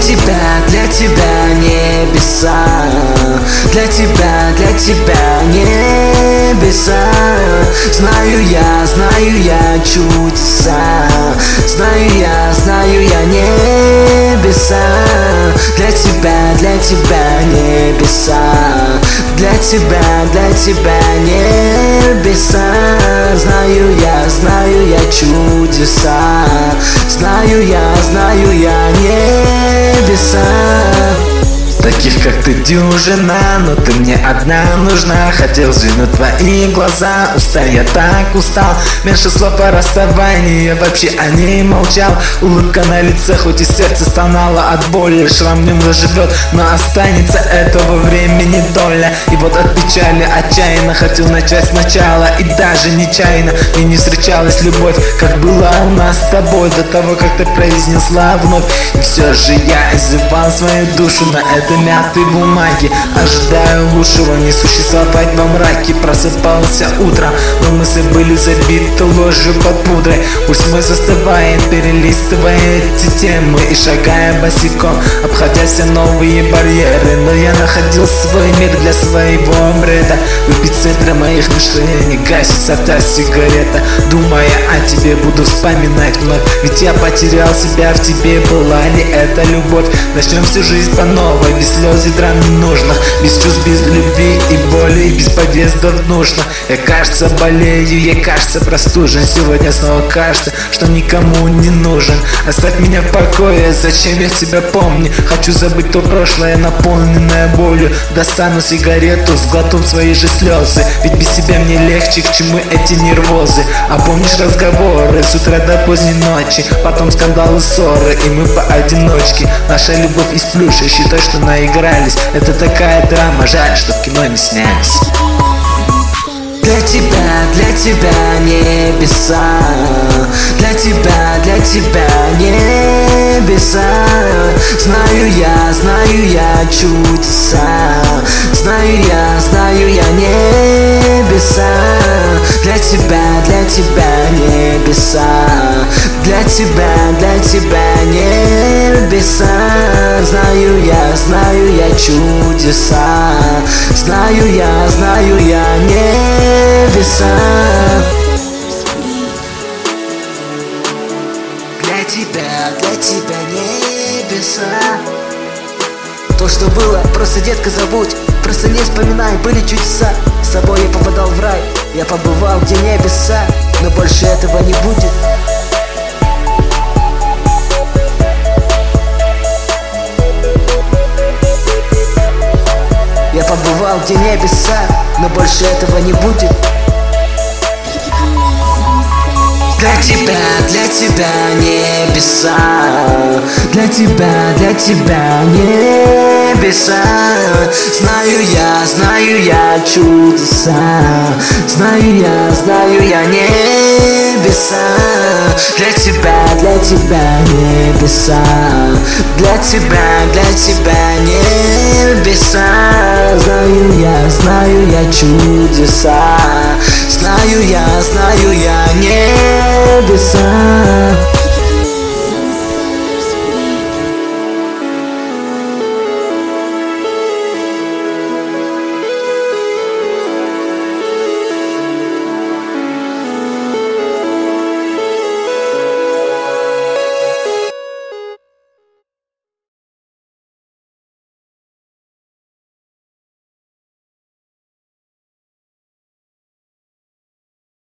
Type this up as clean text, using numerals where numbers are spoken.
для тебя небеса. Для тебя небеса. Знаю я чудеса. Знаю я небеса. Для тебя небеса. Для тебя небеса. Знаю я чудеса. Знаю я небеса. Таких как ты дюжина, но ты мне одна нужна. Хотел взглянуть в твои глаза, я так устал. Меньше слов о расставании, я вообще о ней молчал. Улыбка на лице, хоть и сердце стонало от боли. Шрам в нем заживет, но останется этого времени доля. И вот от печали отчаянно хотел начать сначала. И даже нечаянно мне не встречалась любовь, как была у нас с тобой, до того, как ты произнесла вновь. И все же я изливал свою душу на это мятой бумаги. Ожидаю лучшего, не существовать во мраке. Просыпался утром, но мысли были забиты ложью под пудрой. Пусть мы застываем, перелистывая эти темы и шагая босиком, обходя все новые барьеры. Но я находил свой мир для своего бреда. В эпицентре моих мишлений гасится та сигарета. Думая о тебе, буду вспоминать вновь, ведь я потерял себя в тебе. Была ли это любовь? Начнем всю жизнь по новой. Без слез и драм не нужно, без чувств, без любви и боли, без подъездов нужно. Я, кажется, болею, я, кажется, простужен. Сегодня снова кажется, что никому не нужен. Оставь меня в покое, зачем я тебя помню? Хочу забыть то прошлое, наполненное болью. Достану сигарету, сглотну свои же слезы, ведь без тебя мне легче, к чему эти нервозы? А помнишь разговоры с утра до поздней ночи, потом скандалы, ссоры, и мы поодиночке. Наша любовь из плюша, считай, что наигрались. Это такая драма, жаль, что в кино не снялись. Для тебя небеса. Для тебя небеса. Знаю я чудеса. Знаю я небеса. Для тебя небеса. Для тебя небеса. Знаю я чудеса. Знаю я небеса. Для тебя небеса. То, что было, просто, детка, забудь. Просто не вспоминай, были чудеса. С тобой я попадал в рай. Я побывал, где небеса. Но больше этого не будет. Я побывал, где небеса. Но больше этого не будет. Для тебя небеса. Для тебя небеса. Знаю я чудеса. Знаю я небеса. Для тебя небеса. Для тебя небеса. Знаю я чудеса. Знаю я небеса.